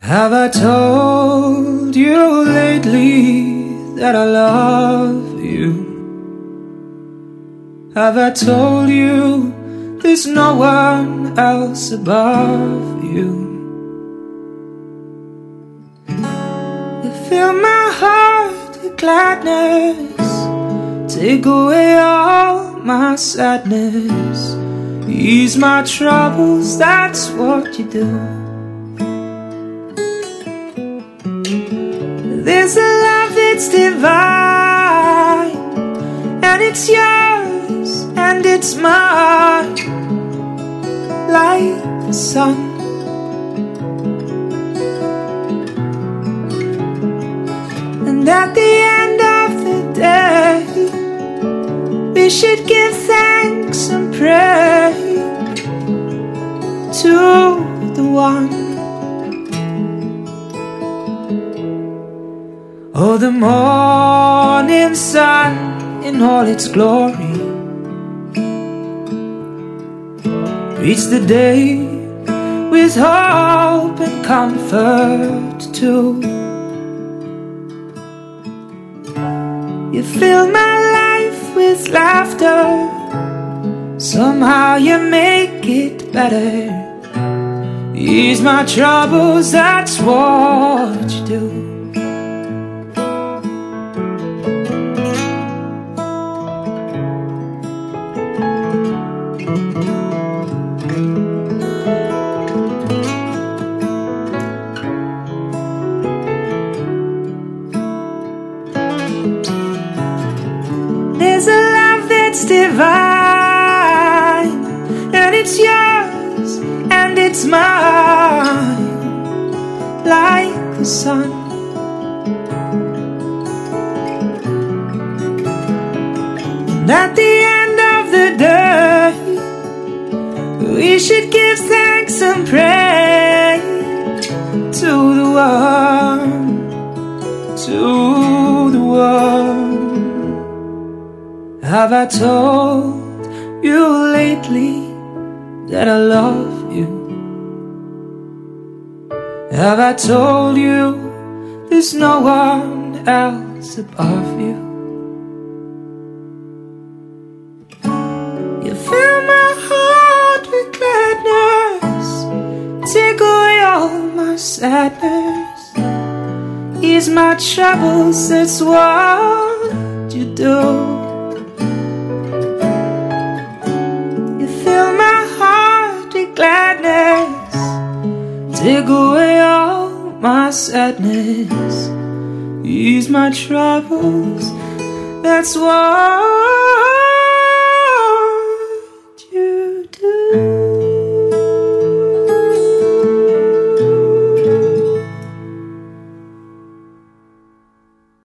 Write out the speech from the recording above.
Have I told you lately that I love you? Have I told you there's no one else above you? You fill my heart with gladness, take away all my sadness, ease my troubles, that's what you do. There's a love that's divine, and it's yours and it's mine, like the sun. And at the end of the day, we should give thanks and pray to the one. Oh, the morning sun in all its glory greets the day with hope and comfort too. You fill my life with laughter, somehow you make it better, ease my troubles, that's what you do. There's a love that's divine, and it's yours and it's mine, like the sun. And at the end of the day, we should give thanks and pray to the one, to the one. Have I told you lately that I love you? Have I told you there's no one else above you? You fill my heart with gladness, take away all my sadness, ease my troubles, that's what you do. Fill my heart with gladness, take away all my sadness, ease my troubles, that's what